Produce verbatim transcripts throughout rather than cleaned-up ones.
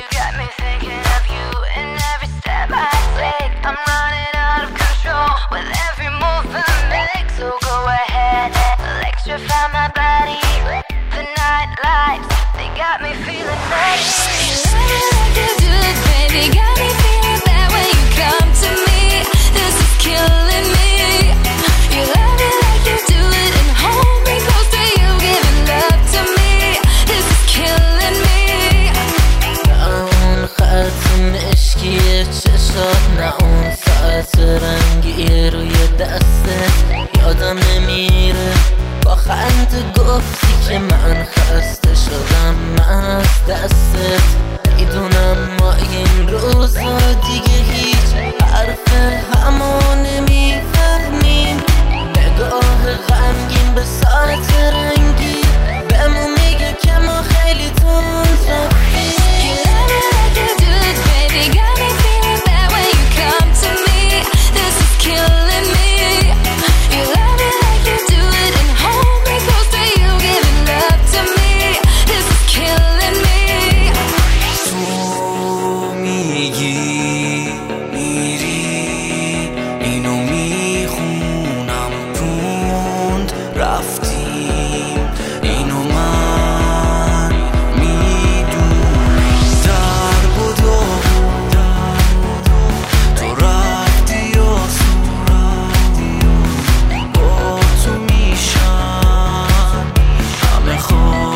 You got me thinking of you in every step I take. I'm running out of control with every move I make. So go ahead, electrify my body. The night lights, they got me feeling nice. You love it like you do it, baby. Got me feeling bad when you come to me. This is killing me. You love it like you do it and hold me close to you, giving love to me. This is killing me. اون خط مشکی چشات، نه اون ساعت رنگی روی دستت. یادم نمیره با خنده گفتی که من خسته شدم من از دستت. میدونم ما این روزا دیگه هیچ حرف همو نمیفهمیم. نگاه غمگین به ساعت رنگی بهمون میگه که ما خیلی تند رفتیم. رفتیم اینو من میدونم. در بودو تو رفتی آسون با تو میشن همه خواب.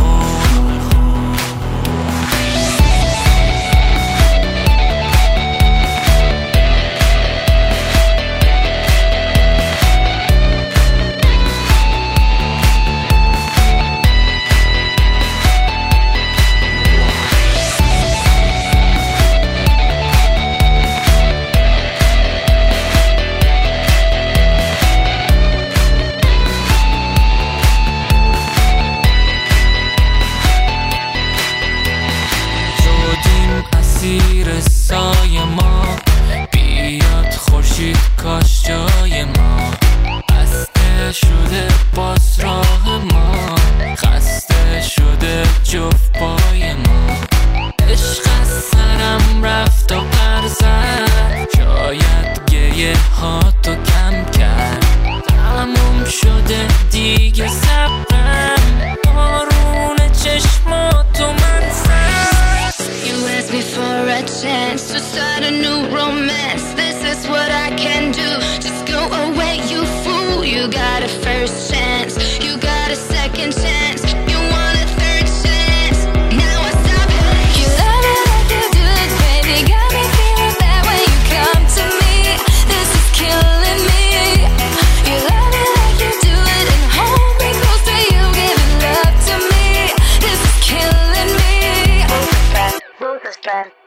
زیر سایه ما بیاد خورشید کاش جای ما. بسته شده باز راه ما، خسته شده جفت پای ما. عشق از سرم رفت و پر زد، شاید گریه ها تو کم کرد. تموم شده دیگه صبرم، بارون چشماتو من سر. You asked me for a chance to start a new romance. This is what I can do. Just go away, you fool. You got a first chance, you got a second chance, you want a third chance. Now I stop it. You love it like you do it, baby. Got me feeling bad when you come to me. This is killing me. You love it like you do it and hold me close to you, giving love to me. This is killing me. Move the strength.